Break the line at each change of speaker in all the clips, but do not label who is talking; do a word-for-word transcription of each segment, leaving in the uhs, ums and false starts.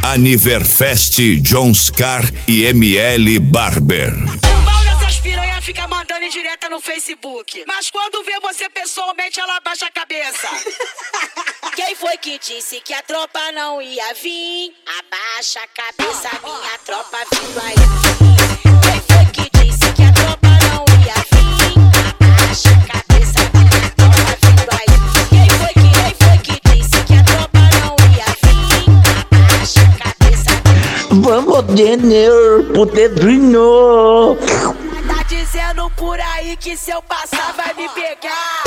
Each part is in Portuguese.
Aniverfest Johnscar e M L Barber.
O mal dessas piranha fica mandando em direta no Facebook, mas quando vê você pessoalmente ela baixa a cabeça.
Quem foi que disse que a tropa não ia vir? Abaixa a cabeça, minha tropa vindo aí. Quem foi que disse que a tropa não ia vir? Abaixa a cabeça, minha tropa vindo aí. Quem foi que, quem foi que disse que a tropa não ia vir? Abaixa a cabeça.
Vamos dinheiro pro dedinho.
Tá dizendo por aí que se eu passar vai me pegar.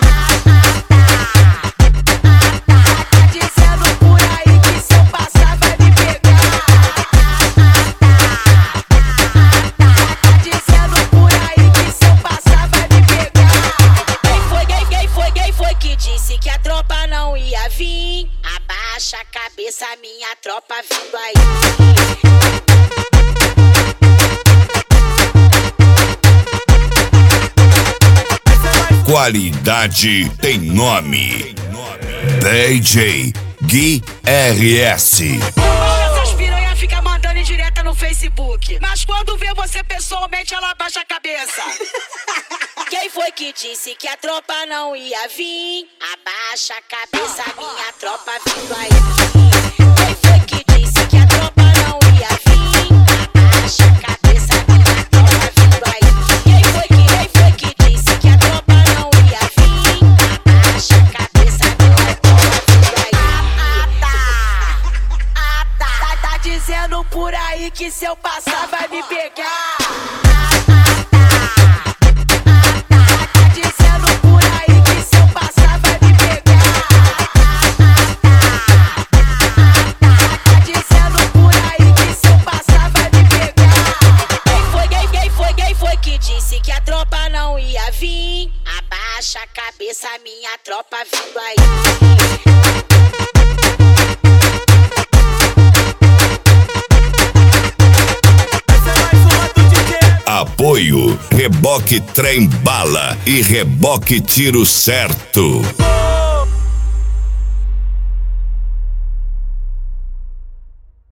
Abaixa a cabeça, minha tropa vindo aí.
Qualidade tem nome. D J Gui R S.
Essas piranha fica mandando em direta no Facebook, mas quando vê você pessoalmente ela baixa a cabeça.
Quem foi que disse que a tropa não ia vir? Abaixa a cabeça, minha tropa vindo aí. Quem foi que disse que a tropa não ia vir? Abaixa a cabeça, minha tropa vindo aí. Quem foi que, quem foi que disse que a tropa não ia vir? Abaixa a cabeça, minha tropa vindo aí.
Ah, tá. Ah, tá. Tá dizendo por aí que se eu passar vai me pegar. Abaixa a cabeça, minha tropa vindo aí.
Apoio Reboque Trem Bala e Reboque Tiro Certo.